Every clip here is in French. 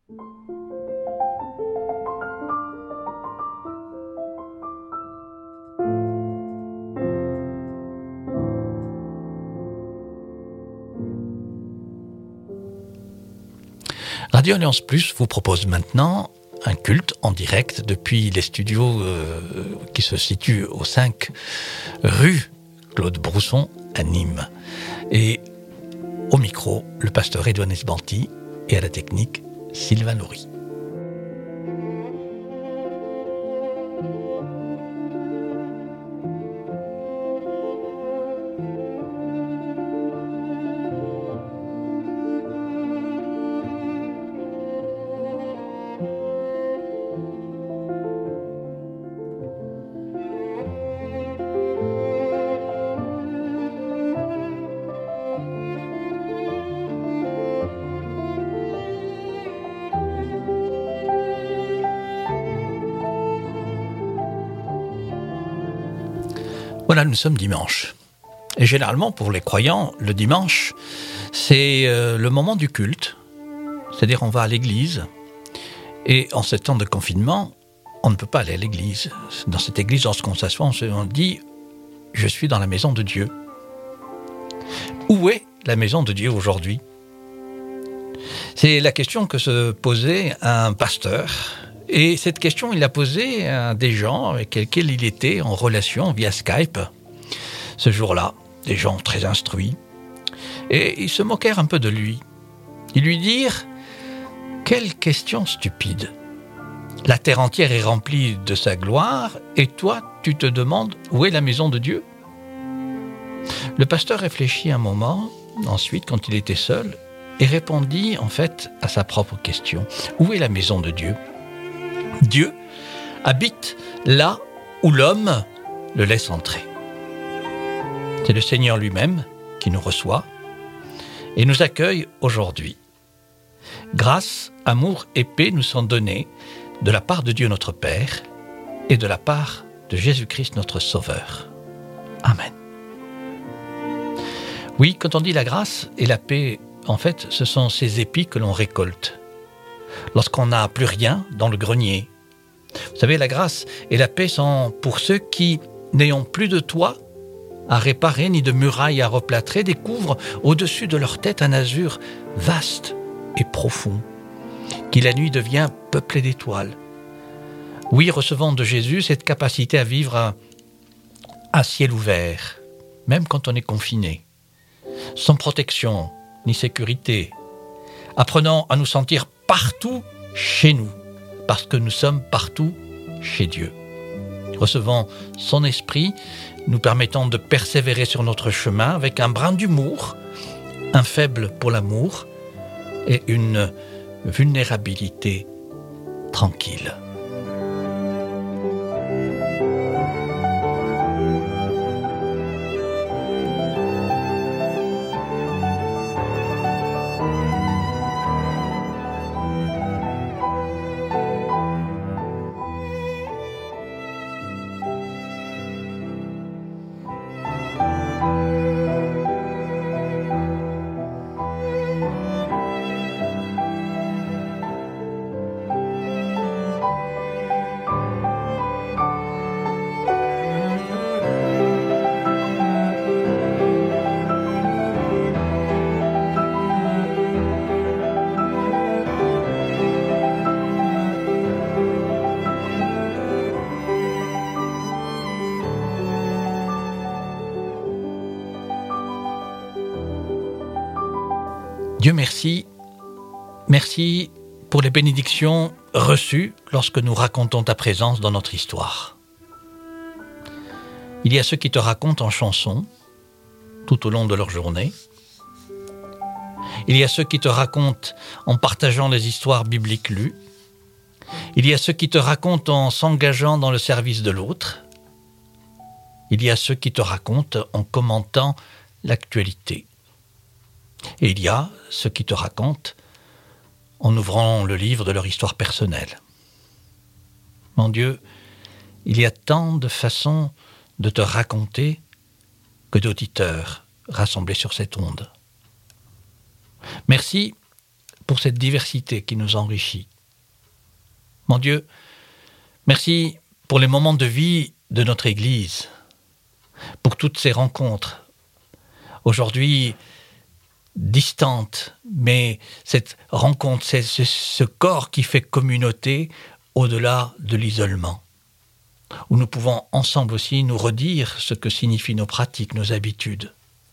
Radio Alliance Plus vous propose maintenant un culte en direct depuis les studios qui se situent au 5 rue Claude Brousson à Nîmes. Et au micro, le pasteur Edouard Esbanti et à la technique, Sylvain Laurie. Voilà, nous sommes dimanche. Et généralement, pour les croyants, le dimanche, c'est le moment du culte. C'est-à-dire, on va à l'église. Et en ce temps de confinement, on ne peut pas aller à l'église. Dans cette église, lorsqu'on s'assoit, on dit « Je suis dans la maison de Dieu ». Où est la maison de Dieu aujourd'hui ? C'est la question que se posait un pasteur. Et cette question, il l'a posée à des gens avec lesquels il était en relation via Skype. Ce jour-là, des gens très instruits. Et ils se moquèrent un peu de lui. Ils lui dirent « Quelle question stupide ! La terre entière est remplie de sa gloire, et toi, tu te demandes où est la maison de Dieu ?» Le pasteur réfléchit un moment, ensuite, quand il était seul, et répondit en fait à sa propre question. Où est la maison de Dieu ? Dieu habite là où l'homme le laisse entrer. C'est le Seigneur lui-même qui nous reçoit et nous accueille aujourd'hui. Grâce, amour et paix nous sont donnés de la part de Dieu notre Père et de la part de Jésus-Christ notre Sauveur. Amen. Oui, quand on dit la grâce et la paix, en fait, ce sont ces épis que l'on récolte lorsqu'on n'a plus rien dans le grenier. Vous savez, la grâce et la paix sont pour ceux qui, n'ayant plus de toit à réparer ni de murailles à replâtrer, découvrent au-dessus de leur tête un azur vaste et profond, qui la nuit devient peuplé d'étoiles. Oui, recevons de Jésus cette capacité à vivre à ciel ouvert, même quand on est confiné, sans protection ni sécurité, apprenant à nous sentir partout chez nous, parce que nous sommes partout chez Dieu. Recevons son esprit, nous permettant de persévérer sur notre chemin avec un brin d'humour, un faible pour l'amour et une vulnérabilité tranquille. Dieu merci, merci pour les bénédictions reçues lorsque nous racontons ta présence dans notre histoire. Il y a ceux qui te racontent en chansons tout au long de leur journée. Il y a ceux qui te racontent en partageant les histoires bibliques lues. Il y a ceux qui te racontent en s'engageant dans le service de l'autre. Il y a ceux qui te racontent en commentant l'actualité. Et il y a ceux qui te racontent en ouvrant le livre de leur histoire personnelle. Mon Dieu, il y a tant de façons de te raconter que d'auditeurs rassemblés sur cette onde. Merci pour cette diversité qui nous enrichit. Mon Dieu, merci pour les moments de vie de notre Église, pour toutes ces rencontres, aujourd'hui distantes, mais cette rencontre, c'est ce corps qui fait communauté au-delà de l'isolement, où nous pouvons ensemble aussi nous redire ce que signifient nos pratiques, nos habitudes.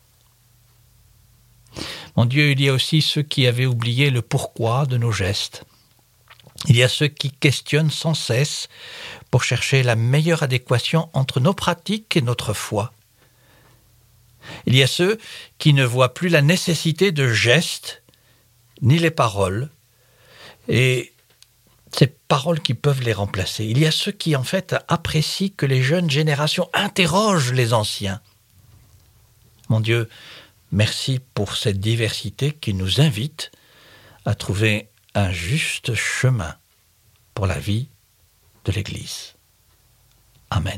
Mon Dieu, il y a aussi ceux qui avaient oublié le pourquoi de nos gestes. Il y a ceux qui questionnent sans cesse pour chercher la meilleure adéquation entre nos pratiques et notre foi. Il y a ceux qui ne voient plus la nécessité de gestes, ni les paroles, et ces paroles qui peuvent les remplacer. Il y a ceux qui, en fait, apprécient que les jeunes générations interrogent les anciens. Mon Dieu, merci pour cette diversité qui nous invite à trouver un juste chemin pour la vie de l'Église. Amen.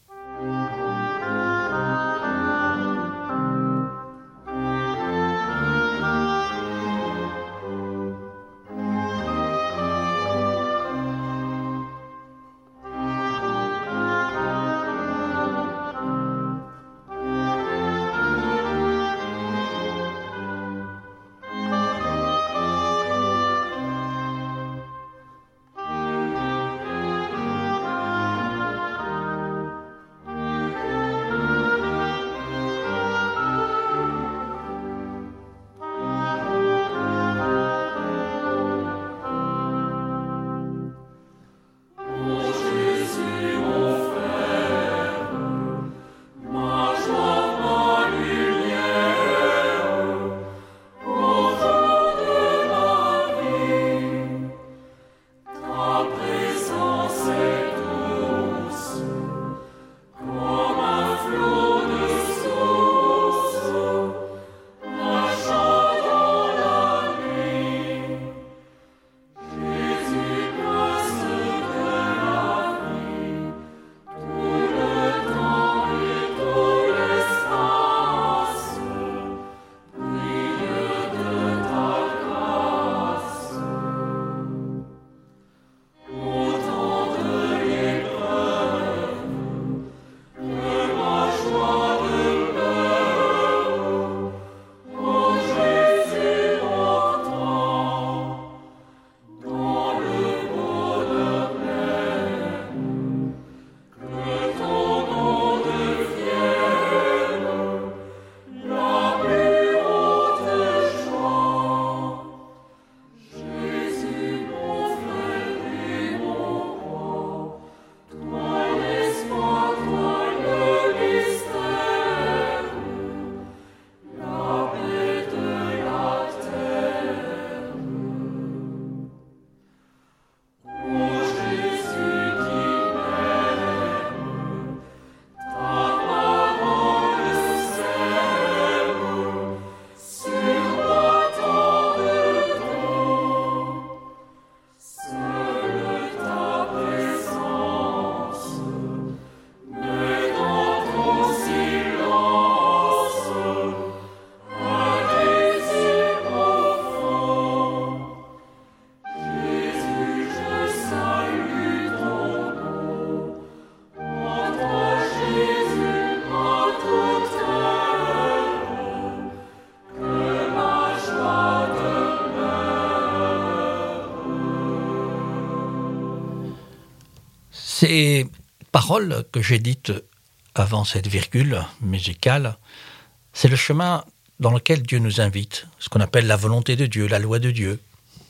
Ces paroles que j'ai dites avant cette virgule musicale, c'est le chemin dans lequel Dieu nous invite, ce qu'on appelle la volonté de Dieu, la loi de Dieu.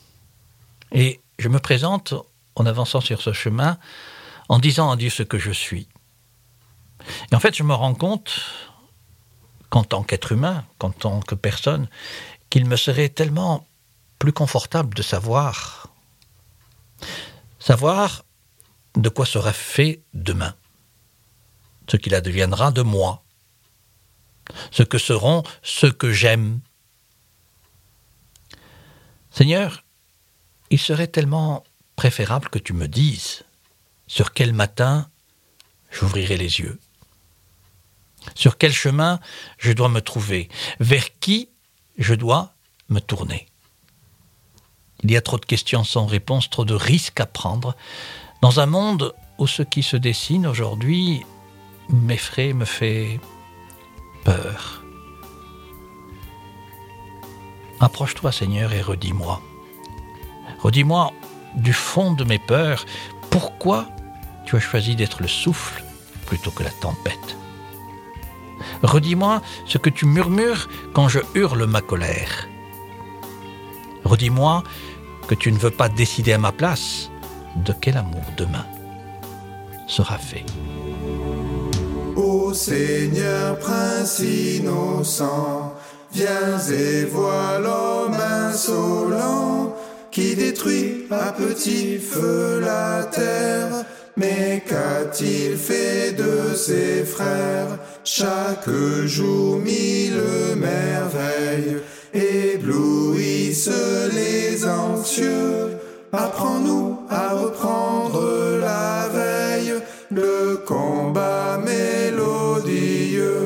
Et je me présente en avançant sur ce chemin, en disant à Dieu ce que je suis. Et en fait, je me rends compte qu'en tant qu'être humain, qu'en tant que personne, qu'il me serait tellement plus confortable de savoir de quoi sera fait demain, ce qu'il adviendra de moi, ce que seront ceux que j'aime. Seigneur, il serait tellement préférable que tu me dises sur quel matin j'ouvrirai les yeux, sur quel chemin je dois me trouver, vers qui je dois me tourner. Il y a trop de questions sans réponse, trop de risques à prendre. Dans un monde où ce qui se dessine aujourd'hui m'effraie, me fait peur. Approche-toi, Seigneur, et redis-moi. Redis-moi du fond de mes peurs, pourquoi tu as choisi d'être le souffle plutôt que la tempête. Redis-moi ce que tu murmures quand je hurle ma colère. Redis-moi que tu ne veux pas décider à ma place de quel amour demain sera fait. Ô Seigneur, Prince innocent, viens et vois l'homme insolent qui détruit à petit feu la terre. Mais qu'a-t-il fait de ses frères? Chaque jour mille merveilles éblouissent les anxieux. Apprends-nous à reprendre la veille, le combat mélodieux.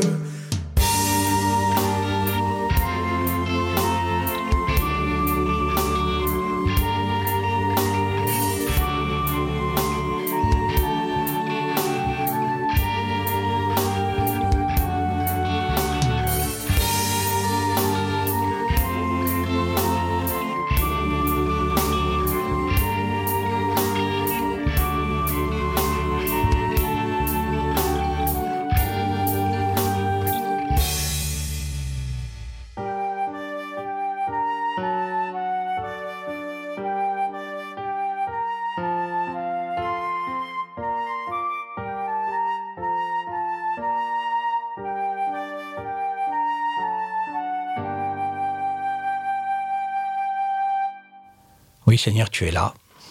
Oui, Seigneur, tu es là.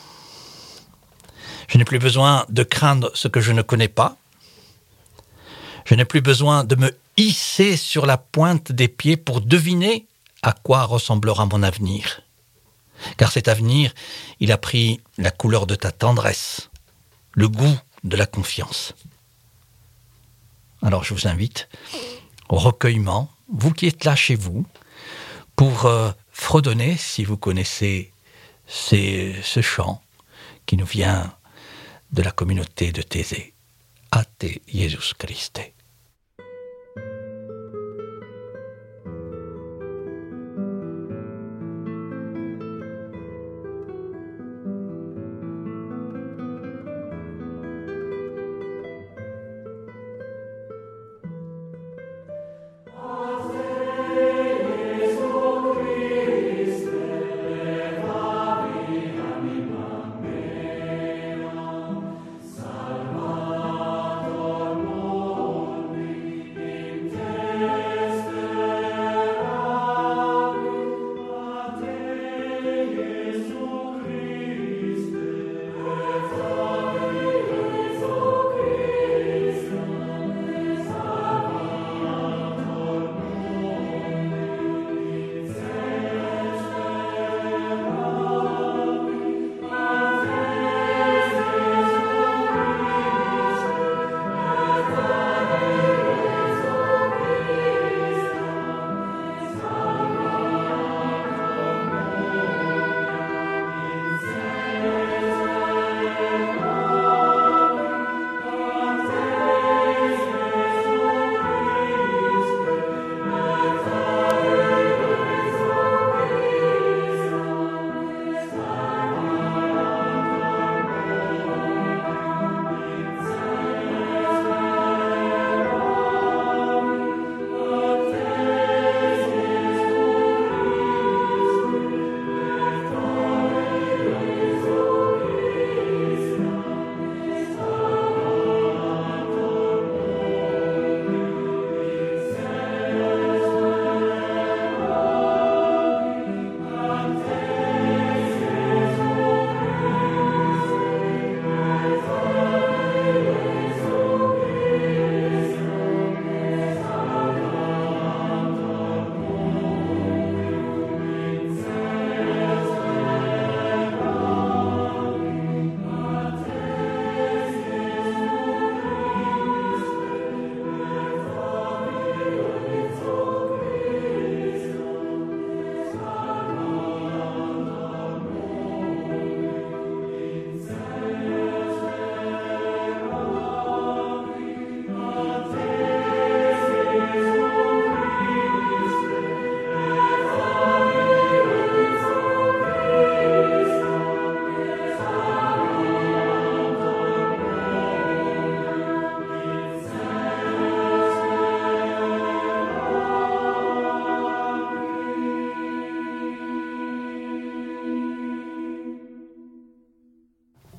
Je n'ai plus besoin de craindre ce que je ne connais pas. Je n'ai plus besoin de me hisser sur la pointe des pieds pour deviner à quoi ressemblera mon avenir. Car cet avenir, il a pris la couleur de ta tendresse, le goût de la confiance. Alors je vous invite au recueillement, vous qui êtes là chez vous, pour fredonner, si vous connaissez ce chant qui nous vient de la communauté de Thésée. A te, Jésus Christe.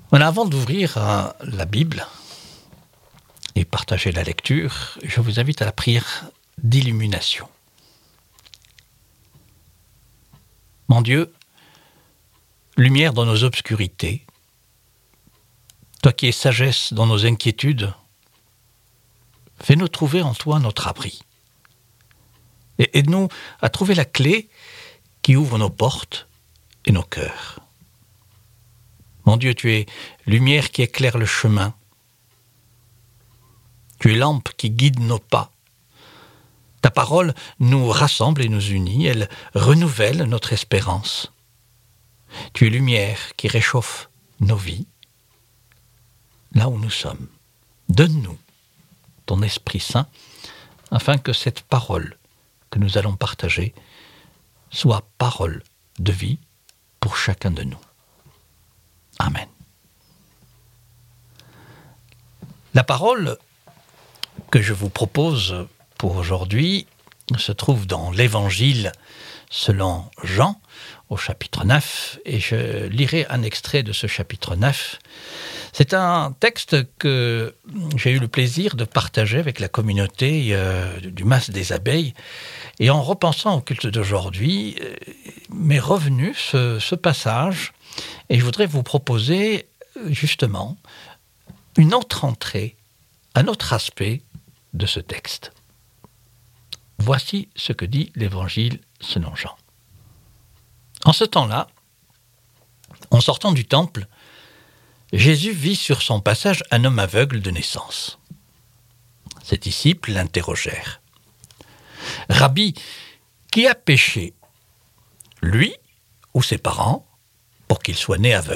Voilà, avant d'ouvrir la Bible et partager la lecture, je vous invite à la prière d'illumination. Mon Dieu, lumière dans nos obscurités, toi qui es sagesse dans nos inquiétudes, fais-nous trouver en toi notre abri. Et aide-nous à trouver la clé qui ouvre nos portes et nos cœurs. Mon Dieu, tu es lumière qui éclaire le chemin. Tu es lampe qui guide nos pas. Ta parole nous rassemble et nous unit, elle renouvelle notre espérance. Tu es lumière qui réchauffe nos vies, là où nous sommes. Donne-nous ton Esprit Saint, afin que cette parole que nous allons partager soit parole de vie pour chacun de nous. Amen. La parole que je vous propose pour aujourd'hui se trouve dans l'Évangile selon Jean, au chapitre 9, et je lirai un extrait de ce chapitre 9. C'est un texte que j'ai eu le plaisir de partager avec la communauté du Mas des Abeilles, et en repensant au culte d'aujourd'hui, m'est revenu ce passage, et je voudrais vous proposer justement une autre entrée, un autre aspect de ce texte. Voici ce que dit l'Évangile selon Jean. En ce temps-là, en sortant du temple, Jésus vit sur son passage un homme aveugle de naissance. Ses disciples l'interrogèrent. « Rabbi, qui a péché, lui ou ses parents, pour qu'il soit né aveugle ?»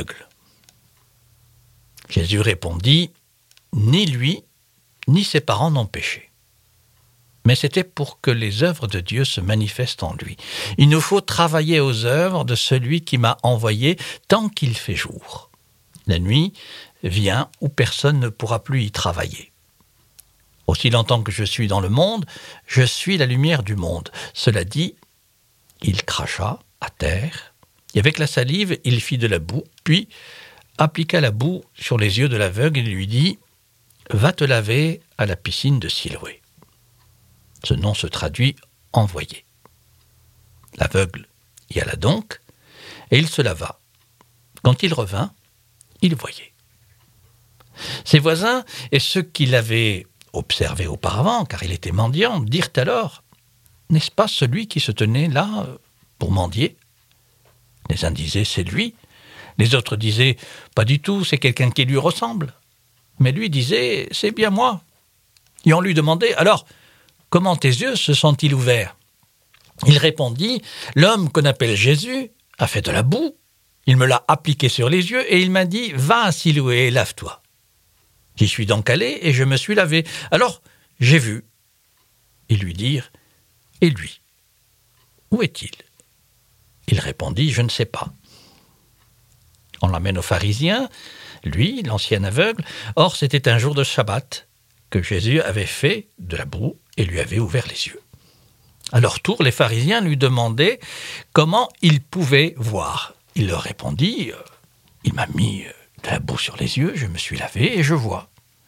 Jésus répondit, « Ni lui, ni ses parents n'ont péché. Mais c'était pour que les œuvres de Dieu se manifestent en lui. Il nous faut travailler aux œuvres de celui qui m'a envoyé tant qu'il fait jour. La nuit vient où personne ne pourra plus y travailler. Aussi longtemps que je suis dans le monde, je suis la lumière du monde. » Cela dit, il cracha à terre, et avec la salive, il fit de la boue, puis appliqua la boue sur les yeux de l'aveugle et lui dit « Va te laver à la piscine de Siloé. » Ce nom se traduit « envoyé ». L'aveugle y alla donc, et il se lava. Quand il revint, il voyait. Ses voisins et ceux qui l'avaient observé auparavant, car il était mendiant, dirent alors « N'est-ce pas celui qui se tenait là pour mendier ?» Les uns disaient « C'est lui ». Les autres disaient « Pas du tout, c'est quelqu'un qui lui ressemble ». Mais lui disait « C'est bien moi ». Et on lui demandait « Alors, comment tes yeux se sont-ils ouverts ?» Il répondit « L'homme qu'on appelle Jésus a fait de la boue. Il me l'a appliqué sur les yeux et il m'a dit « Va à Siloé et lave-toi ». J'y suis donc allé et je me suis lavé. Alors, j'ai vu. Ils lui dirent « Et lui, où est-il » Il répondit « Je ne sais pas ». On l'amène aux pharisiens, lui, l'ancien aveugle. Or, c'était un jour de Shabbat que Jésus avait fait de la boue et lui avait ouvert les yeux. À leur tour, les pharisiens lui demandaient comment il pouvait voir. Il leur répondit « Il m'a mis de la boue sur les yeux, je me suis lavé et je vois. »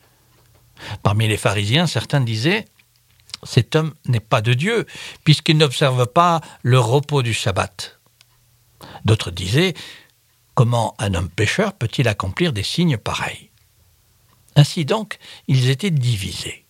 Parmi les pharisiens, certains disaient « Cet homme n'est pas de Dieu, puisqu'il n'observe pas le repos du Shabbat. » D'autres disaient « Comment un homme pécheur peut-il accomplir des signes pareils ?» Ainsi donc, ils étaient divisés.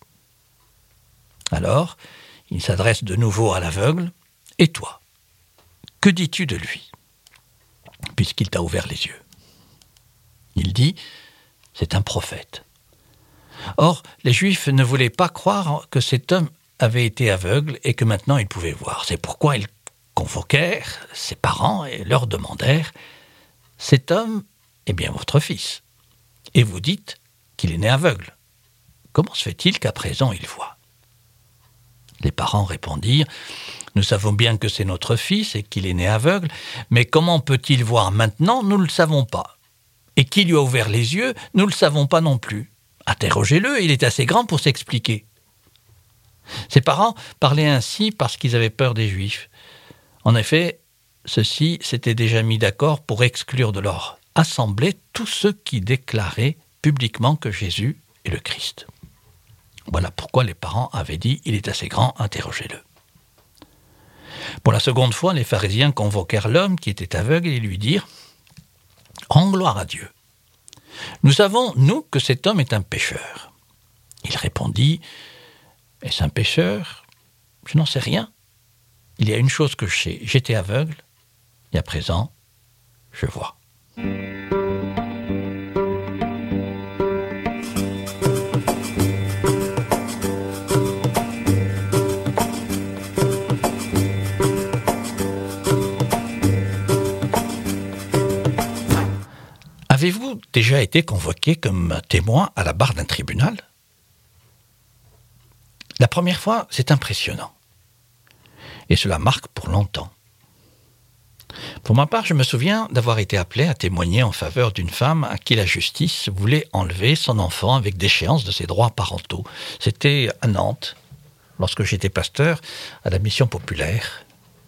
Alors, il s'adresse de nouveau à l'aveugle. « Et toi, que dis-tu de lui, puisqu'il t'a ouvert les yeux ?» Il dit « C'est un prophète. » Or, les Juifs ne voulaient pas croire que cet homme avait été aveugle et que maintenant il pouvait voir. C'est pourquoi ils convoquèrent ses parents et leur demandèrent « Cet homme est bien votre fils, et vous dites qu'il est né aveugle. Comment se fait-il qu'à présent il voit ?» Les parents répondirent « Nous savons bien que c'est notre fils et qu'il est né aveugle, mais comment peut-il voir maintenant, nous ne le savons pas. Et qui lui a ouvert les yeux, nous ne le savons pas non plus. Interrogez-le, il est assez grand pour s'expliquer. » Ses parents parlaient ainsi parce qu'ils avaient peur des Juifs. En effet, ceux-ci s'étaient déjà mis d'accord pour exclure de leur assemblé tous ceux qui déclaraient publiquement que Jésus est le Christ. Voilà pourquoi les parents avaient dit « Il est assez grand, interrogez-le ». Pour la seconde fois, les pharisiens convoquèrent l'homme qui était aveugle et lui dirent « Rends gloire à Dieu. Nous savons, nous, que cet homme est un pécheur. » Il répondit « Est-ce un pécheur ? Je n'en sais rien. Il y a une chose que je sais, j'étais aveugle, et à présent, je vois. » Avez-vous déjà été convoqué comme témoin à la barre d'un tribunal ? La première fois, c'est impressionnant. Et cela marque pour longtemps. Pour ma part, je me souviens d'avoir été appelé à témoigner en faveur d'une femme à qui la justice voulait enlever son enfant avec déchéance de ses droits parentaux. C'était à Nantes, lorsque j'étais pasteur à la mission populaire.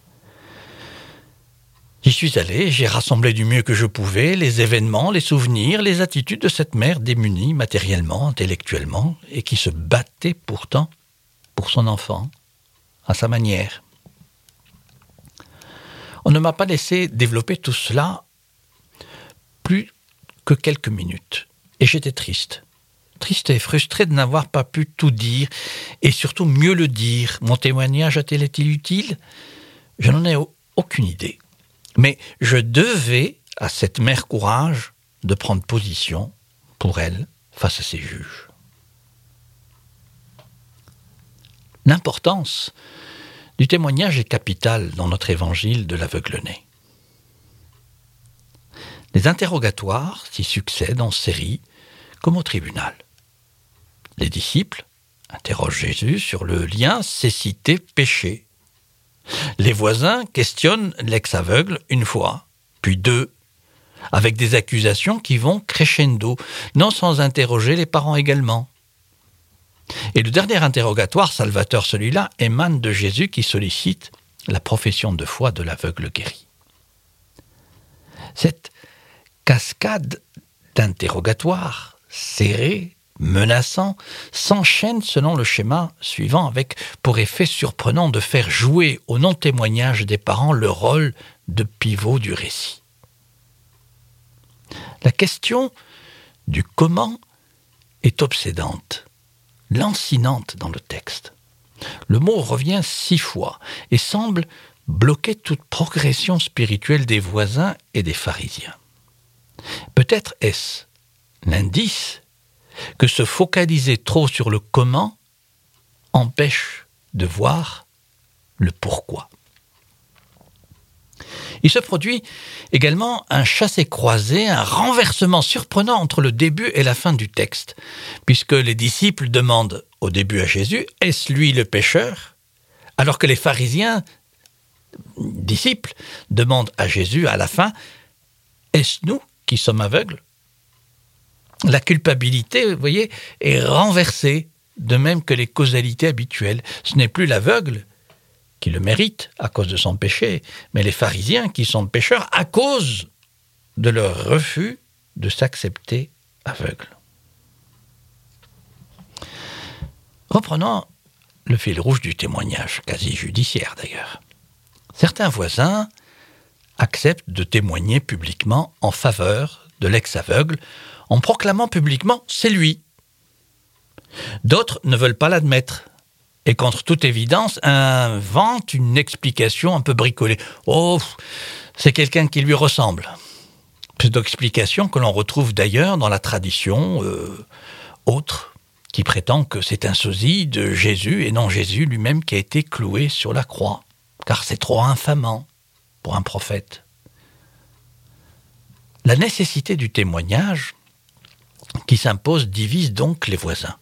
J'y suis allé, j'ai rassemblé du mieux que je pouvais les événements, les souvenirs, les attitudes de cette mère démunie matériellement, intellectuellement, et qui se battait pourtant pour son enfant, à sa manière. On ne m'a pas laissé développer tout cela plus que quelques minutes, et j'étais triste et frustré de n'avoir pas pu tout dire, et surtout mieux le dire. Mon témoignage a-t-il utile ? Je n'en ai aucune idée. Mais je devais à cette mère courage de prendre position pour elle face à ses juges. L'importance du témoignage est capitale dans notre évangile de l'aveugle-né. Les interrogatoires s'y succèdent en série comme au tribunal. Les disciples interrogent Jésus sur le lien cécité-péché. Les voisins questionnent l'ex-aveugle une fois, puis deux, avec des accusations qui vont crescendo, non sans interroger les parents également. Et le dernier interrogatoire, salvateur celui-là, émane de Jésus qui sollicite la profession de foi de l'aveugle guéri. Cette cascade d'interrogatoires serrés, menaçants, s'enchaîne selon le schéma suivant avec pour effet surprenant de faire jouer au non-témoignage des parents le rôle de pivot du récit. La question du comment est obsédante, lancinante dans le texte. Le mot revient 6 fois et semble bloquer toute progression spirituelle des voisins et des pharisiens. Peut-être est-ce l'indice que se focaliser trop sur le comment empêche de voir le pourquoi. Il se produit également un chassé-croisé, un renversement surprenant entre le début et la fin du texte, puisque les disciples demandent au début à Jésus « Est-ce lui le pécheur ?» alors que les pharisiens, disciples, demandent à Jésus à la fin « Est-ce nous qui sommes aveugles ?» La culpabilité, vous voyez, est renversée, de même que les causalités habituelles. Ce n'est plus l'aveugle qui le mérite à cause de son péché, mais les pharisiens qui sont pécheurs à cause de leur refus de s'accepter aveugle. Reprenons le fil rouge du témoignage, quasi judiciaire d'ailleurs. Certains voisins acceptent de témoigner publiquement en faveur de l'ex-aveugle en proclamant publiquement « c'est lui ». D'autres ne veulent pas l'admettre et contre toute évidence inventent une explication un peu bricolée. « Oh, c'est quelqu'un qui lui ressemble ». Cette explication que l'on retrouve d'ailleurs dans la tradition autre qui prétend que c'est un sosie de Jésus et non Jésus lui-même qui a été cloué sur la croix, car c'est trop infamant pour un prophète. La nécessité du témoignage qui s'impose divise donc les voisins.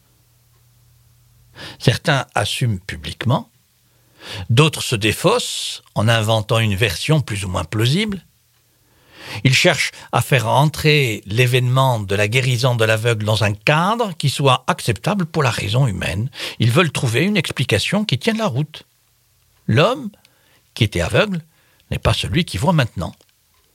Certains assument publiquement, d'autres se défaussent en inventant une version plus ou moins plausible. Ils cherchent à faire entrer l'événement de la guérison de l'aveugle dans un cadre qui soit acceptable pour la raison humaine. Ils veulent trouver une explication qui tienne la route. L'homme qui était aveugle n'est pas celui qui voit maintenant.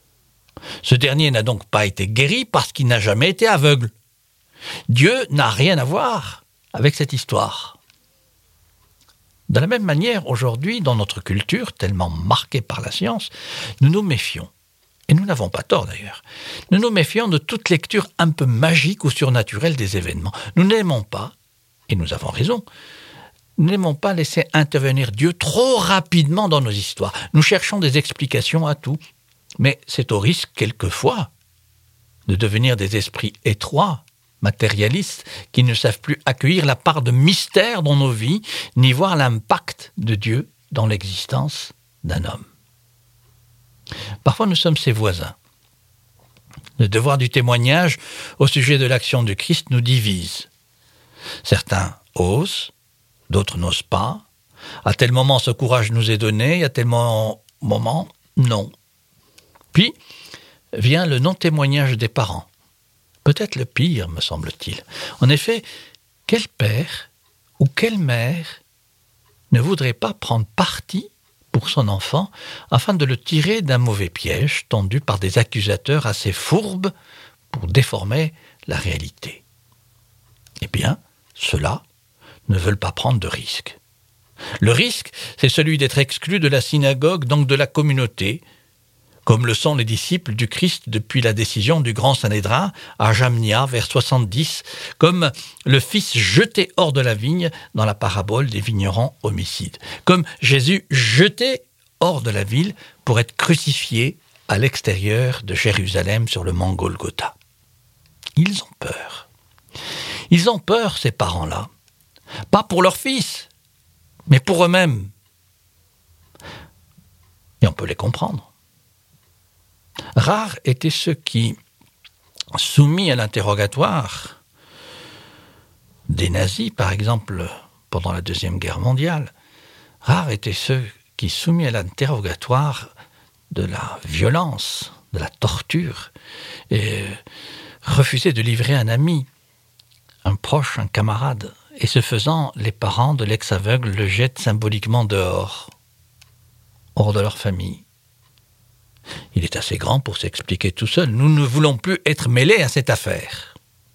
Ce dernier n'a donc pas été guéri parce qu'il n'a jamais été aveugle. Dieu n'a rien à voir avec cette histoire. De la même manière, aujourd'hui, dans notre culture, tellement marquée par la science, nous nous méfions. Et nous n'avons pas tort d'ailleurs. Nous nous méfions de toute lecture un peu magique ou surnaturelle des événements. Nous n'aimons pas, et nous avons raison, nous n'aimons pas laisser intervenir Dieu trop rapidement dans nos histoires. Nous cherchons des explications à tout. Mais c'est au risque, quelquefois, de devenir des esprits étroits, matérialistes, qui ne savent plus accueillir la part de mystère dans nos vies, ni voir l'impact de Dieu dans l'existence d'un homme. Parfois, nous sommes ses voisins. Le devoir du témoignage au sujet de l'action du Christ nous divise. Certains osent, d'autres n'osent pas. À tel moment, ce courage nous est donné, à tel moment, non. Puis vient le non-témoignage des parents. Peut-être le pire, me semble-t-il. En effet, quel père ou quelle mère ne voudrait pas prendre parti pour son enfant afin de le tirer d'un mauvais piège tendu par des accusateurs assez fourbes pour déformer la réalité? Eh bien, ceux-là ne veulent pas prendre de risques. Le risque, c'est celui d'être exclu de la synagogue, donc de la communauté, comme le sont les disciples du Christ depuis la décision du grand Sanhédrin à Jamnia vers 70, comme le fils jeté hors de la vigne dans la parabole des vignerons homicides, comme Jésus jeté hors de la ville pour être crucifié à l'extérieur de Jérusalem sur le mont Golgotha. Ils ont peur. Ils ont peur, ces parents-là, pas pour leur fils, mais pour eux-mêmes. Et on peut les comprendre. Rares étaient ceux qui, soumis à l'interrogatoire des nazis, par exemple, pendant la Deuxième Guerre mondiale, rares étaient ceux qui, soumis à l'interrogatoire de la violence, de la torture, refusaient de livrer un ami, un proche, un camarade. Et ce faisant, les parents de l'ex-aveugle le jettent symboliquement dehors, hors de leur famille. Il est assez grand pour s'expliquer tout seul. Nous ne voulons plus être mêlés à cette affaire.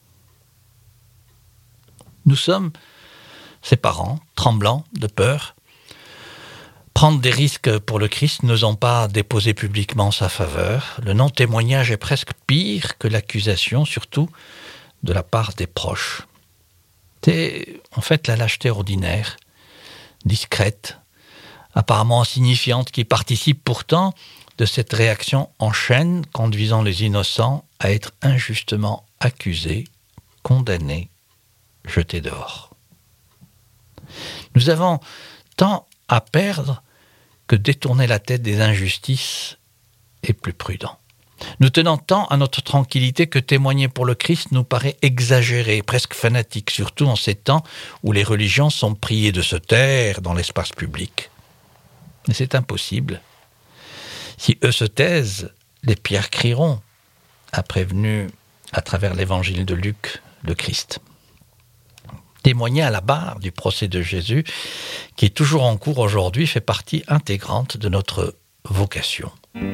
Nous sommes ses parents, tremblants de peur, prendre des risques pour le Christ, n'osant pas déposer publiquement sa faveur. Le non-témoignage est presque pire que l'accusation, surtout de la part des proches. C'est en fait la lâcheté ordinaire, discrète, apparemment insignifiante, qui participe pourtant de cette réaction en chaîne conduisant les innocents à être injustement accusés, condamnés, jetés dehors. Nous avons tant à perdre que détourner la tête des injustices est plus prudent. Nous tenons tant à notre tranquillité que témoigner pour le Christ nous paraît exagéré, presque fanatique, surtout en ces temps où les religions sont priées de se taire dans l'espace public. Mais c'est impossible. Si eux se taisent, les pierres crieront, a prévenu à travers l'évangile de Luc le Christ. Témoigner à la barre du procès de Jésus, qui est toujours en cours aujourd'hui, fait partie intégrante de notre vocation.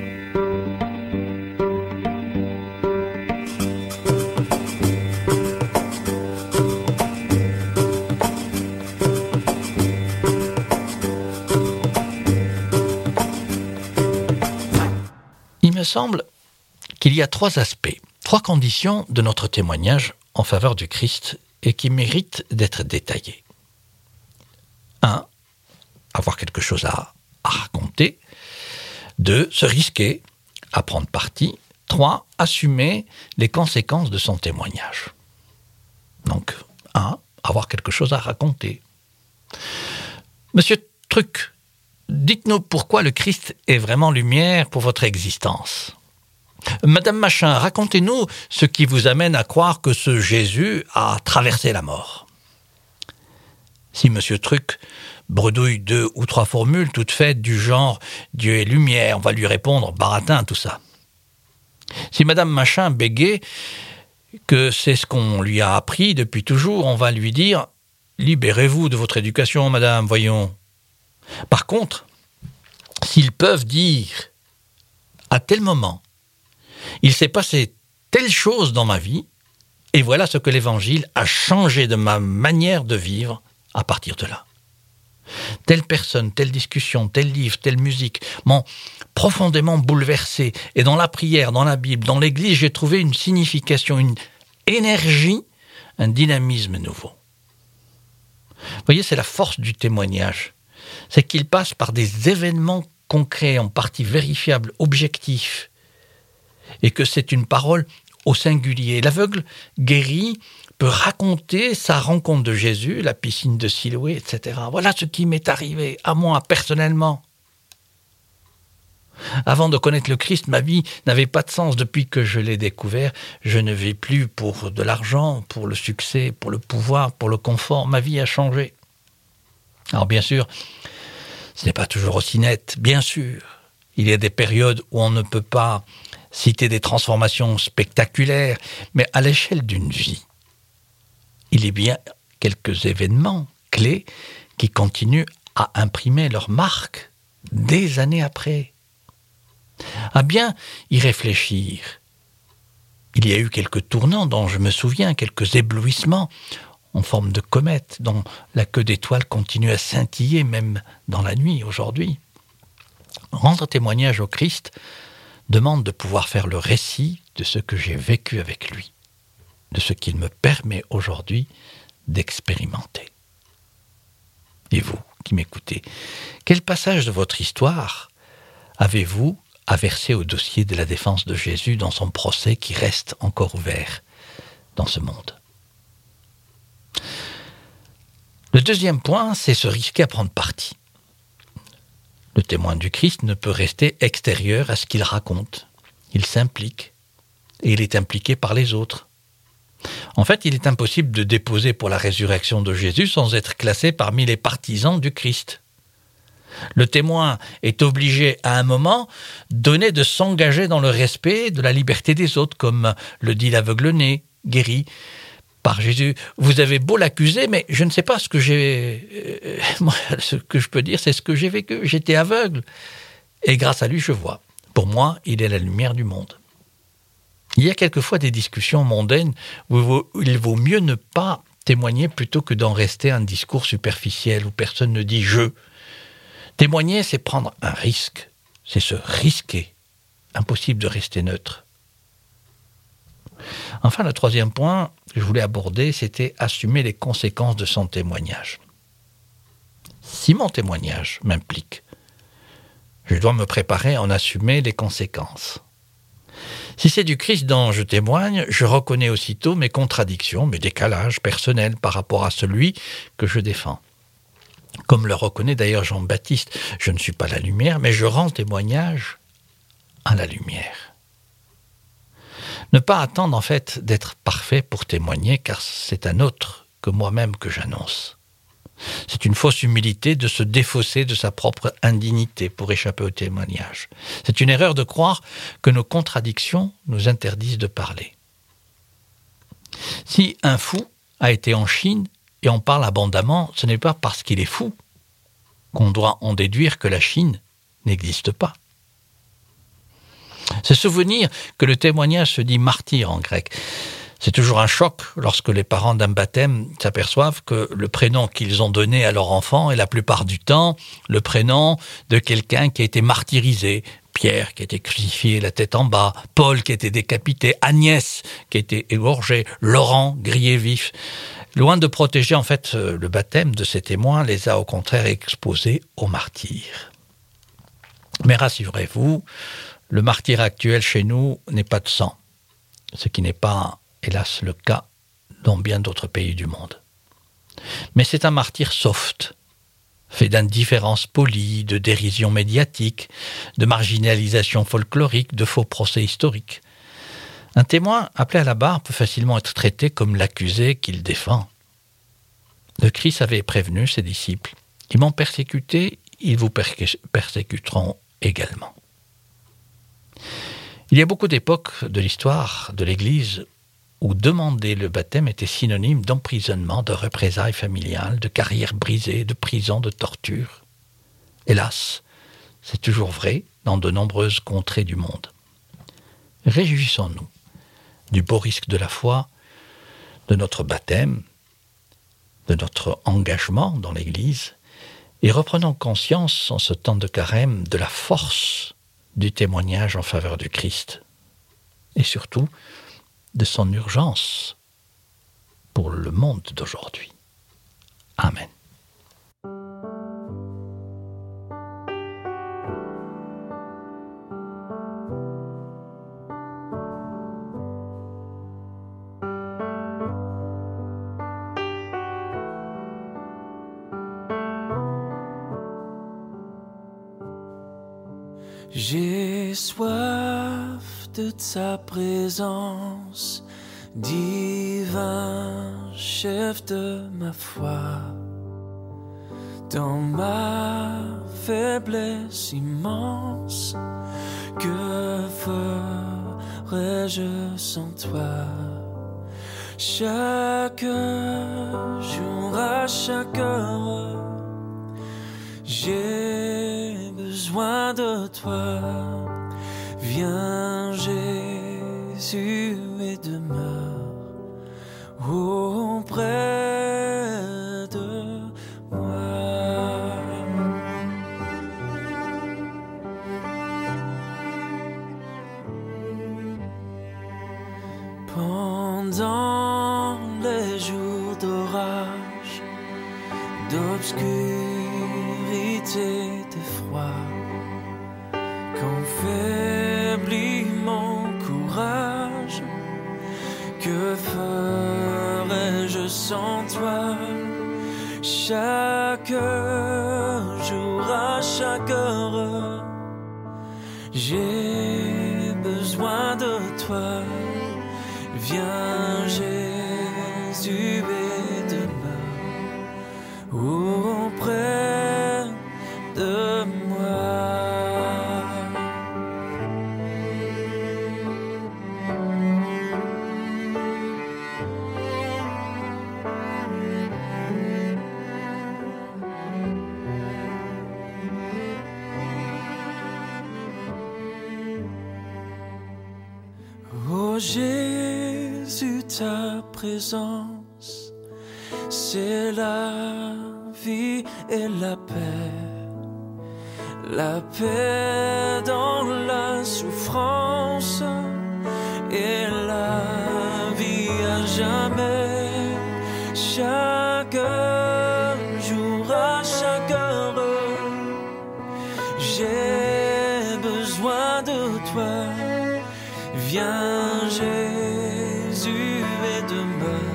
Il me semble qu'il y a 3 aspects, 3 conditions de notre témoignage en faveur du Christ et qui méritent d'être détaillées. 1. Avoir quelque chose à raconter. 2. Se risquer à prendre parti. 3. Assumer les conséquences de son témoignage. Donc, 1. Avoir quelque chose à raconter. Monsieur Truc, dites-nous pourquoi le Christ est vraiment lumière pour votre existence. Madame Machin, racontez-nous ce qui vous amène à croire que ce Jésus a traversé la mort. Si Monsieur Truc bredouille 2 ou 3 formules toutes faites du genre « Dieu est lumière », on va lui répondre « baratin, tout ça ». Si Madame Machin bégaye que c'est ce qu'on lui a appris depuis toujours, on va lui dire « Libérez-vous de votre éducation, madame, voyons ». Par contre, s'ils peuvent dire à tel moment Il s'est passé telle chose dans ma vie, et voilà ce que l'Évangile a changé de ma manière de vivre à partir de là. Telle personne, telle discussion, tel livre, telle musique m'ont profondément bouleversé. Et dans la prière, dans la Bible, dans l'Église, j'ai trouvé une signification, une énergie, un dynamisme nouveau. Vous voyez, c'est la force du témoignage. C'est qu'il passe par des événements concrets, en partie vérifiables, objectifs. Et que c'est une parole au singulier. L'aveugle guéri peut raconter sa rencontre de Jésus, la piscine de Siloé, etc. Voilà ce qui m'est arrivé à moi personnellement. Avant de connaître le Christ, ma vie n'avait pas de sens. Depuis que je l'ai découvert, je ne vis plus pour de l'argent, pour le succès, pour le pouvoir, pour le confort. Ma vie a changé. Alors bien sûr, ce n'est pas toujours aussi net. Bien sûr, il y a des périodes où on ne peut pas citer des transformations spectaculaires, mais à l'échelle d'une vie, il y a bien quelques événements clés qui continuent à imprimer leur marque des années après. À bien y réfléchir, il y a eu quelques tournants dont je me souviens, quelques éblouissements en forme de comète dont la queue d'étoile continue à scintiller même dans la nuit aujourd'hui. Rendre témoignage au Christ demande de pouvoir faire le récit de ce que j'ai vécu avec lui, de ce qu'il me permet aujourd'hui d'expérimenter. Et vous, qui m'écoutez, quel passage de votre histoire avez-vous à verser au dossier de la défense de Jésus dans son procès qui reste encore ouvert dans ce monde? Le deuxième point, c'est se risquer à prendre parti. Le témoin du Christ ne peut rester extérieur à ce qu'il raconte. Il s'implique, et il est impliqué par les autres. En fait, il est impossible de déposer pour la résurrection de Jésus sans être classé parmi les partisans du Christ. Le témoin est obligé à un moment donné de s'engager dans le respect de la liberté des autres, comme le dit l'aveugle-né, guéri par Jésus. Vous avez beau l'accuser, mais je ne sais pas ce que j'ai... moi, ce que je peux dire, c'est ce que j'ai vécu. J'étais aveugle. Et grâce à lui, je vois. Pour moi, il est la lumière du monde. Il y a quelquefois des discussions mondaines où il vaut mieux ne pas témoigner plutôt que d'en rester à un discours superficiel où personne ne dit « je ». Témoigner, c'est prendre un risque. C'est se risquer. Impossible de rester neutre. Enfin, le troisième point que je voulais aborder, c'était assumer les conséquences de son témoignage. Si mon témoignage m'implique, je dois me préparer à en assumer les conséquences. Si c'est du Christ dont je témoigne, je reconnais aussitôt mes contradictions, mes décalages personnels par rapport à celui que je défends. Comme le reconnaît d'ailleurs Jean-Baptiste, je ne suis pas la lumière, mais je rends témoignage à la lumière. Ne pas attendre en fait d'être parfait pour témoigner, car c'est un autre que moi-même que j'annonce. C'est une fausse humilité de se défausser de sa propre indignité pour échapper au témoignage. C'est une erreur de croire que nos contradictions nous interdisent de parler. Si un fou a été en Chine et on parle abondamment, ce n'est pas parce qu'il est fou qu'on doit en déduire que la Chine n'existe pas. C'est souvenir que le témoignage se dit martyr en grec. C'est toujours un choc lorsque les parents d'un baptême s'aperçoivent que le prénom qu'ils ont donné à leur enfant est la plupart du temps le prénom de quelqu'un qui a été martyrisé. Pierre qui a été crucifié la tête en bas, Paul qui a été décapité, Agnès qui a été égorgée, Laurent grillé vif. Loin de protéger en fait le baptême de ces témoins, les a au contraire exposés aux martyrs. Mais rassurez-vous, le martyr actuel chez nous n'est pas de sang, ce qui n'est pas, hélas, le cas dans bien d'autres pays du monde. Mais c'est un martyr soft, fait d'indifférence polie, de dérision médiatique, de marginalisation folklorique, de faux procès historiques. Un témoin appelé à la barre peut facilement être traité comme l'accusé qu'il défend. Le Christ avait prévenu ses disciples. Ils m'ont persécuté, ils vous persécuteront également. Il y a beaucoup d'époques de l'histoire de l'Église où demander le baptême était synonyme d'emprisonnement, de représailles familiales, de carrière brisée, de prison, de torture. Hélas, c'est toujours vrai dans de nombreuses contrées du monde. Réjouissons-nous du beau risque de la foi, de notre baptême, de notre engagement dans l'Église, et reprenons conscience en ce temps de carême de la force du témoignage en faveur du Christ, et surtout de son urgence pour le monde d'aujourd'hui. Amen. J'ai soif de ta présence, divin chef de ma foi. Dans ma faiblesse immense, que ferais-je sans toi? Chaque jour, à chaque heure, j'ai besoin de toi. Viens Jésus et demeure auprès de moi. Pendant les jours d'orage, d'obscurité, de froid, quand faiblit mon courage, que ferais-je sans toi? Chaque jour, à chaque heure, j'ai besoin de toi. Viens Jésus et demeure auprès de moi. Oh Jésus, ta présence, c'est la vie et la paix dans la souffrance et la vie à jamais. Chaque jour, à chaque heure, j'ai besoin de toi. Viens Jésus et demeure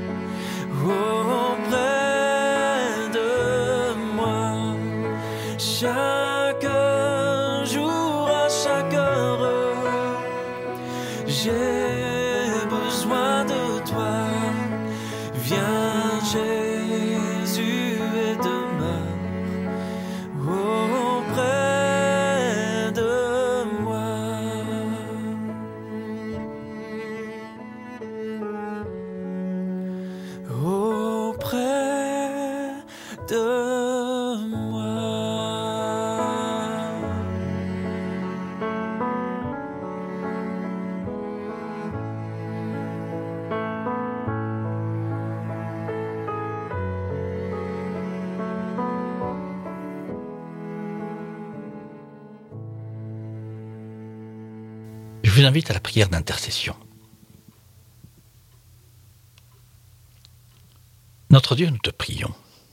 auprès de moi. Chaque jour, à chaque heure, j'ai besoin de toi. Viens Jésus et demeure auprès de moi. Auprès de moi. Je vous invite à la prière d'intercession. Notre Dieu, nous te prions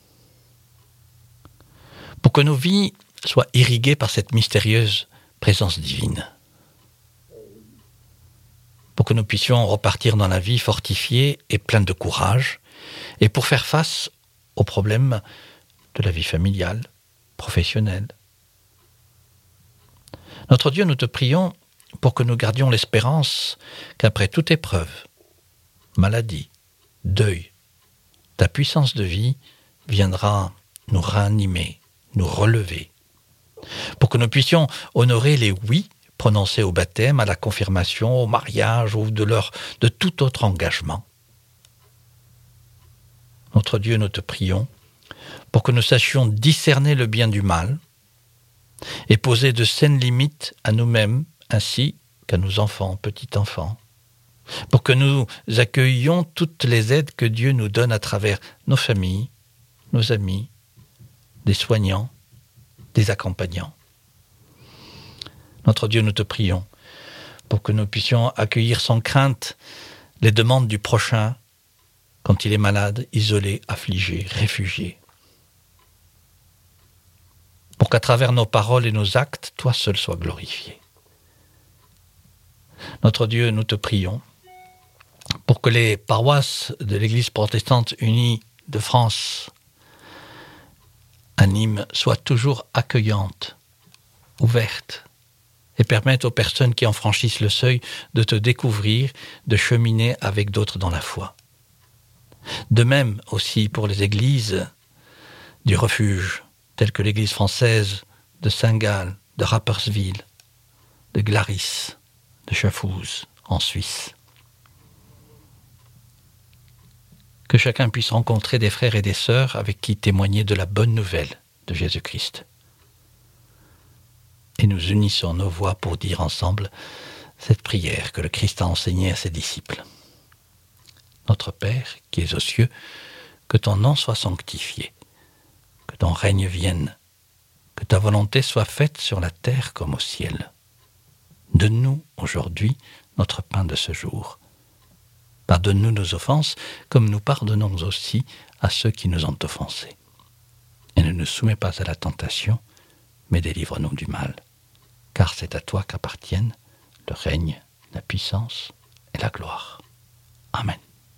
pour que nos vies soient irriguées par cette mystérieuse présence divine, pour que nous puissions repartir dans la vie fortifiés et pleins de courage, et pour faire face aux problèmes de la vie familiale, professionnelle. Notre Dieu, nous te prions pour que nous gardions l'espérance qu'après toute épreuve, maladie, deuil, ta puissance de vie viendra nous ranimer, nous relever, pour que nous puissions honorer les oui prononcés au baptême, à la confirmation, au mariage ou de tout autre engagement. Notre Dieu, nous te prions pour que nous sachions discerner le bien du mal et poser de saines limites à nous-mêmes ainsi qu'à nos enfants, petits-enfants, pour que nous accueillions toutes les aides que Dieu nous donne à travers nos familles, nos amis, des soignants, des accompagnants. Notre Dieu, nous te prions pour que nous puissions accueillir sans crainte les demandes du prochain quand il est malade, isolé, affligé, réfugié. Pour qu'à travers nos paroles et nos actes, toi seul sois glorifié. Notre Dieu, nous te prions pour que les paroisses de l'Église protestante unie de France à Nîmes soient toujours accueillantes, ouvertes, et permettent aux personnes qui en franchissent le seuil de te découvrir, de cheminer avec d'autres dans la foi. De même aussi pour les églises du refuge, telles que l'église française de Saint-Gall, de Rapperswil, de Glaris, de Schaffhouse, en Suisse. Que chacun puisse rencontrer des frères et des sœurs avec qui témoigner de la bonne nouvelle de Jésus-Christ. Et nous unissons nos voix pour dire ensemble cette prière que le Christ a enseignée à ses disciples. Notre Père, qui es aux cieux, que ton nom soit sanctifié, que ton règne vienne, que ta volonté soit faite sur la terre comme au ciel. Donne-nous aujourd'hui notre pain de ce jour. Pardonne-nous nos offenses, comme nous pardonnons aussi à ceux qui nous ont offensés. Et ne nous soumets pas à la tentation, mais délivre-nous du mal. Car c'est à toi qu'appartiennent le règne, la puissance et la gloire. Amen.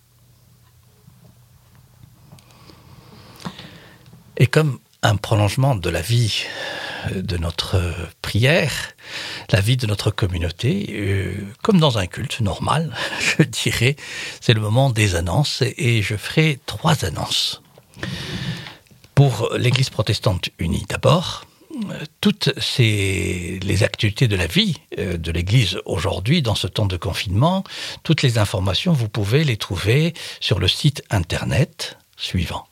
Et comme un prolongement de la vie de notre prière, la vie de notre communauté, comme dans un culte normal, je dirais, c'est le moment des annonces et je ferai 3 annonces. Pour l'Église protestante unie d'abord, toutes les actualités de la vie de l'Église aujourd'hui, dans ce temps de confinement, toutes les informations, vous pouvez les trouver sur le site internet suivant.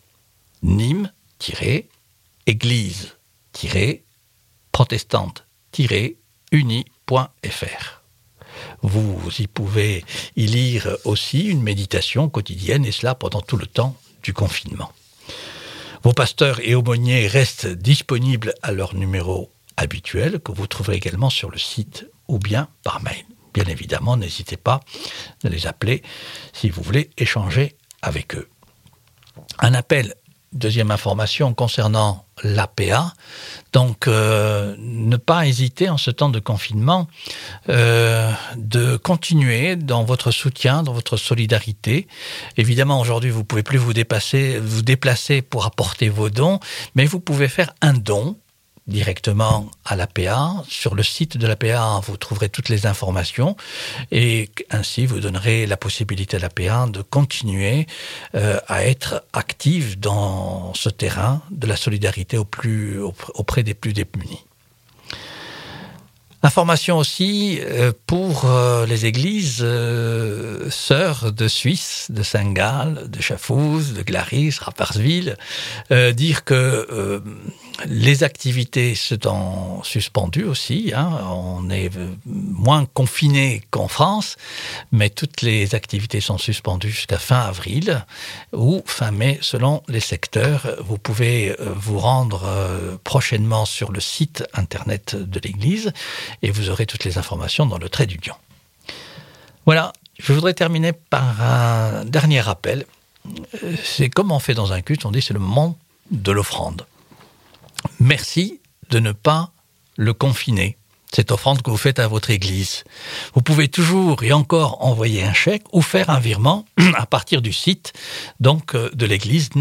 Nîmes-église-protestante-unie.fr. Vous y pouvez y lire aussi une méditation quotidienne, et cela pendant tout le temps du confinement. Vos pasteurs et aumôniers restent disponibles à leur numéro habituel, que vous trouverez également sur le site ou bien par mail. Bien évidemment, n'hésitez pas à les appeler si vous voulez échanger avec eux. Un appel, deuxième information concernant l'APA. Donc, ne pas hésiter en ce temps de confinement de continuer dans votre soutien, dans votre solidarité. Évidemment, aujourd'hui, vous ne pouvez plus vous déplacer pour apporter vos dons, mais vous pouvez faire un don directement à l'APA. Sur le site de l'APA, vous trouverez toutes les informations et ainsi vous donnerez la possibilité à l'APA de continuer à être active dans ce terrain de la solidarité auprès des plus démunis. Information aussi pour les églises sœurs de Suisse, de Saint-Gall, de Schaffhouse, de Glaris, Rapperswil, dire que les activités sont suspendues aussi. On est moins confinés qu'en France, mais toutes les activités sont suspendues jusqu'à fin avril ou fin mai, selon les secteurs. Vous pouvez vous rendre prochainement sur le site internet de l'Église et vous aurez toutes les informations dans le trait d'union. Voilà, je voudrais terminer par un dernier rappel. C'est comme on fait dans un culte, on dit c'est le moment de l'offrande. Merci de ne pas le confiner, cette offrande que vous faites à votre église. Vous pouvez toujours et encore envoyer un chèque ou faire un virement à partir du site donc, de l'église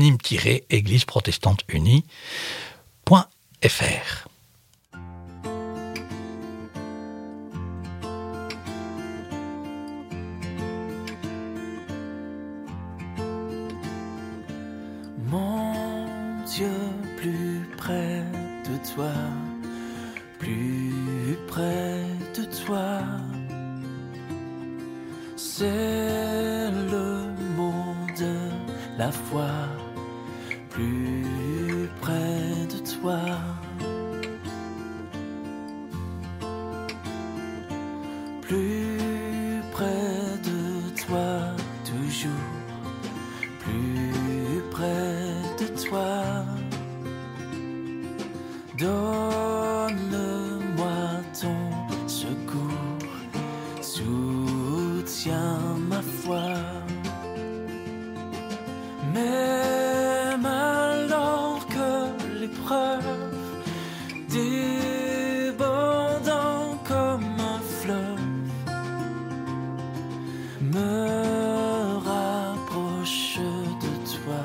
Nîmes-église-protestante-unie.fr. Mon Dieu, plus près de toi, plus près de toi, c'est le mot de la foi, plus près de toi. Plus toujours plus près de toi. Donne-moi ton secours, soutiens ma foi. Même alors que l'épreuve débordant comme un fleuve me rapproche de toi,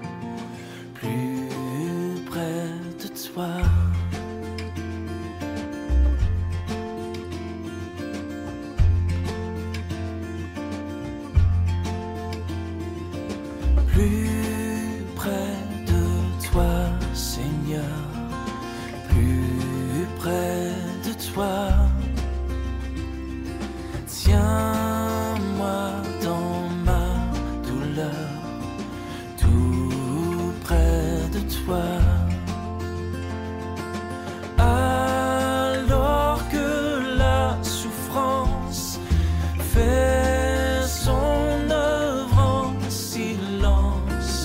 plus près de toi. Plus près de toi, Seigneur, plus près de toi. Tiens-moi dans ma douleur, tout près de toi. Alors que la souffrance fait son œuvre en silence,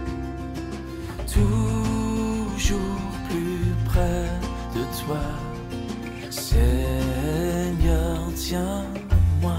toujours plus près de toi, Seigneur, tiens-moi.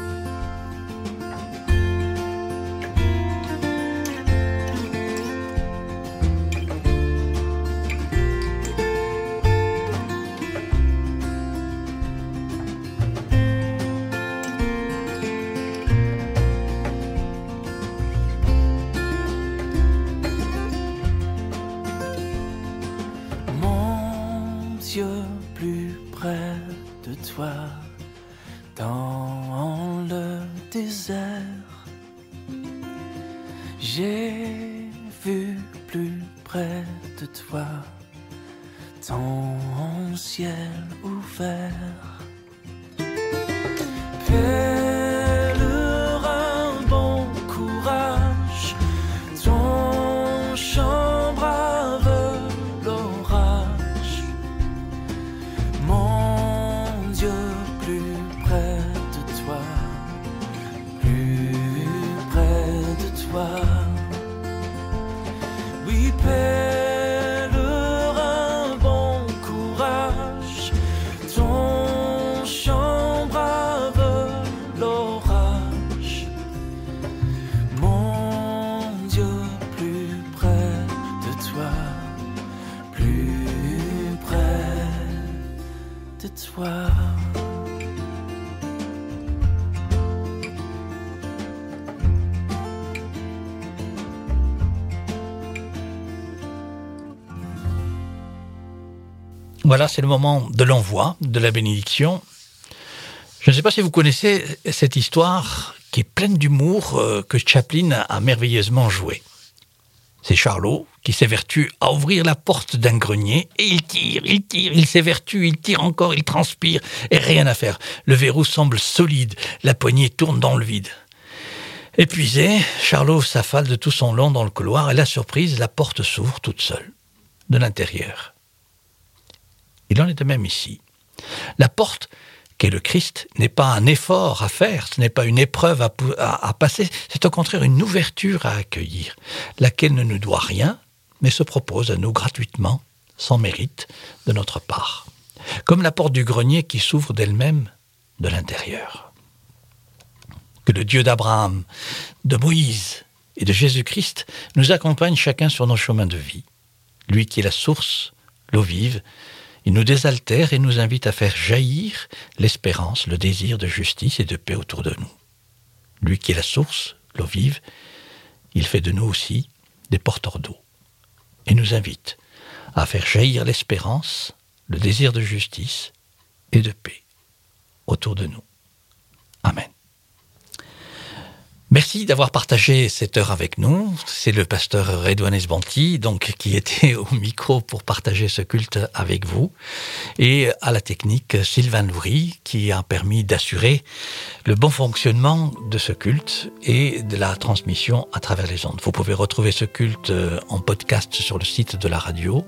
Mon Dieu, plus près de toi, dans le désert, j'ai vu plus près de toi, ton ciel ouvert. Pèlerin, bon courage, ton chant brave l'orage. Mon Dieu, plus près de toi, plus près de toi. Oui, pèlerin, bon courage, ton chant brave l'orage. Mon Dieu, plus près de toi, plus près de toi. Voilà, c'est le moment de l'envoi, de la bénédiction. Je ne sais pas si vous connaissez cette histoire qui est pleine d'humour que Chaplin a merveilleusement jouée. C'est Charlot qui s'évertue à ouvrir la porte d'un grenier et il tire, il s'évertue, il tire encore, il transpire et rien à faire. Le verrou semble solide, la poignée tourne dans le vide. Épuisé, Charlot s'affale de tout son long dans le couloir et la surprise, la porte s'ouvre toute seule, de l'intérieur. Il en est de même ici. La porte qu'est le Christ n'est pas un effort à faire, ce n'est pas une épreuve à passer, c'est au contraire une ouverture à accueillir, laquelle ne nous doit rien, mais se propose à nous gratuitement, sans mérite, de notre part. Comme la porte du grenier qui s'ouvre d'elle-même de l'intérieur. Que le Dieu d'Abraham, de Moïse et de Jésus-Christ nous accompagne chacun sur nos chemins de vie. Lui qui est la source, l'eau vive, il nous désaltère et nous invite à faire jaillir l'espérance, le désir de justice et de paix autour de nous. Lui qui est la source, l'eau vive, il fait de nous aussi des porteurs d'eau et nous invite à faire jaillir l'espérance, le désir de justice et de paix autour de nous. Amen. Merci d'avoir partagé cette heure avec nous. C'est le pasteur Redouane Esbanti, donc, qui était au micro pour partager ce culte avec vous. Et à la technique, Sylvain Loury, qui a permis d'assurer le bon fonctionnement de ce culte et de la transmission à travers les ondes. Vous pouvez retrouver ce culte en podcast sur le site de la radio,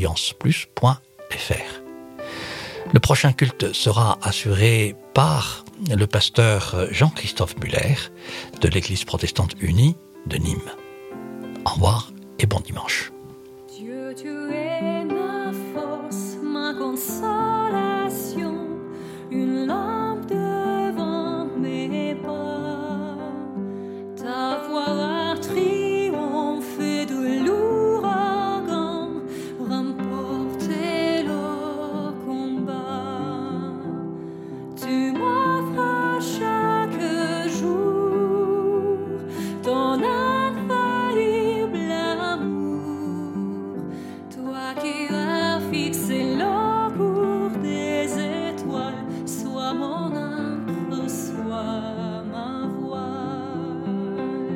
radioallianceplus.fr. Le prochain culte sera assuré par le pasteur Jean-Christophe Muller de l'Église protestante unie de Nîmes. Au revoir et bon dimanche. Dieu, tu es ma force, ma consolation, une lampe devant mes pas. Ta voix a triomphé de l'ouragan, remporté le combat. Tu m'offres chaque jour ton infaillible amour, toi qui as fixé le cours des étoiles, sois mon ancre, sois ma voile.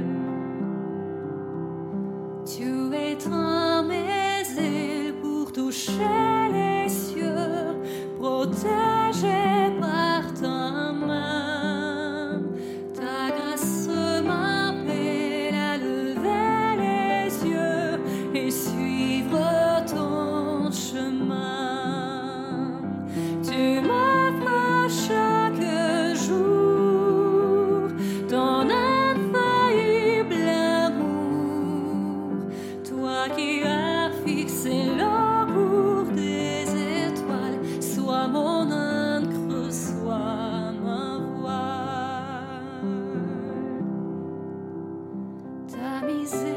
Tu étends mes ailes pour toucher les cieux, protégé par ta main. Ta grâce m'appelle à lever les yeux et suivre ton chemin. Tu m'offres chaque jour ton infaillible amour, toi qui as fixé le cours des étoiles, sois mon ancre, sois ma voile. Ta misère